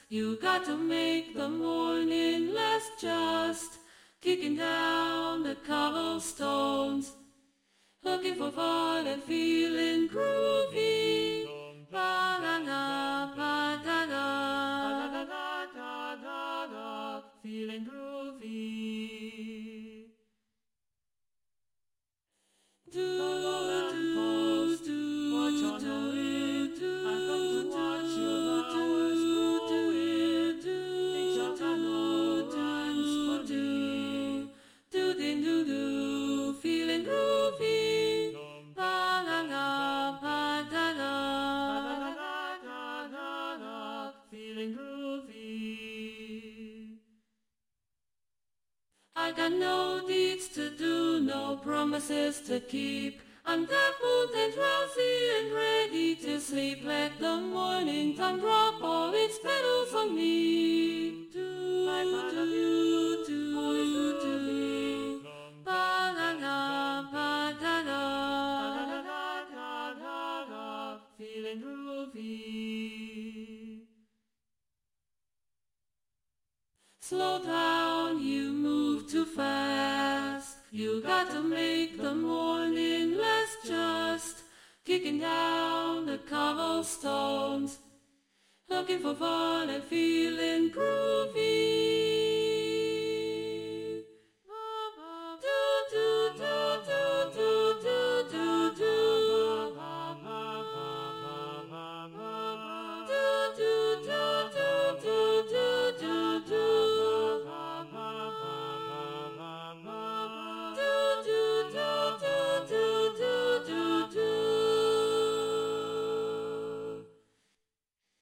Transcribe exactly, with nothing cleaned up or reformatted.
You got to make the morning last just. Kicking down the cobblestones, looking for fun and feeling groovy. Ba-da-da, ba-da-da, ba-da-da-da-da-da, feeling groovy. Do, do, do, watch on the wind. I've come to watch your flowers growing. It's your time, no times for do. Do, din, do, do, feeling groovy. Ba-la-la, ba-da-da, ba-da-da-da-da-da, feeling groovy. I got no deeds to do, no promises to keep. I'm dappled and drowsy and ready to sleep. Let the morning time drop all its petals on me. Do, do, do, do, do. Ba-la-la, ba-da-da, ba-da-da-da-da-da, feeling groovy. Slow down, you move too fast. You got to make the morning last just. Kicking down the cobblestones, looking for fun and feeling groovy.